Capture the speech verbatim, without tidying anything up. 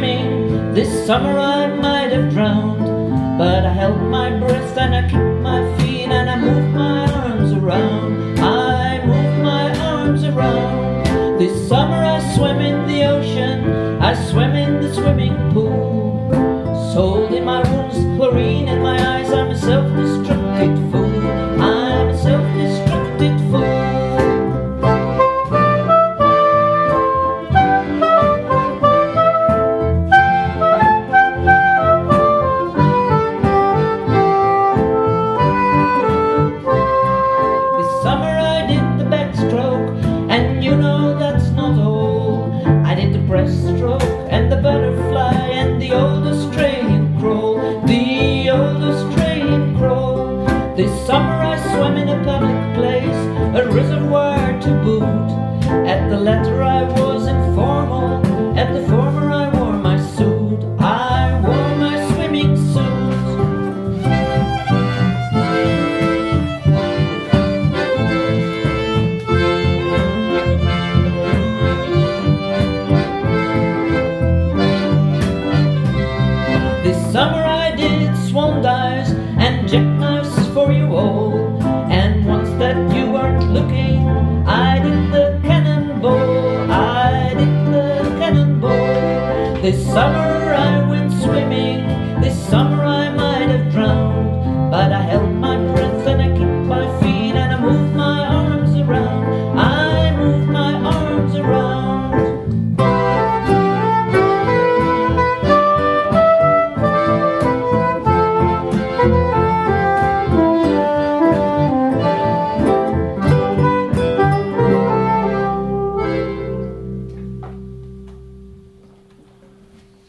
swimming. This summer I might have drowned, but I held my breath and I kicked my feet and I moved my arms around. I moved my arms around. This summer I swam in the ocean, I swam in the swimming pool. Salt in my wounds, chlorine in my eyes, I'm a self-destructed fool. I'm a self-destructed fool. And you know that's not all. I did the breaststroke and the butterfly and the old Australian crawl. The old Australian crawl. This summer I swam in a public place, a reservoir to boot. At the latter I was informal, at the former I wore my suit. I wore my swimming suit. This summer I did swan dives and jackknives for you all. And once that you weren't looking, I did the cannonball. I did the cannonball. This summer I went swimming. This summer I might have drowned, but I held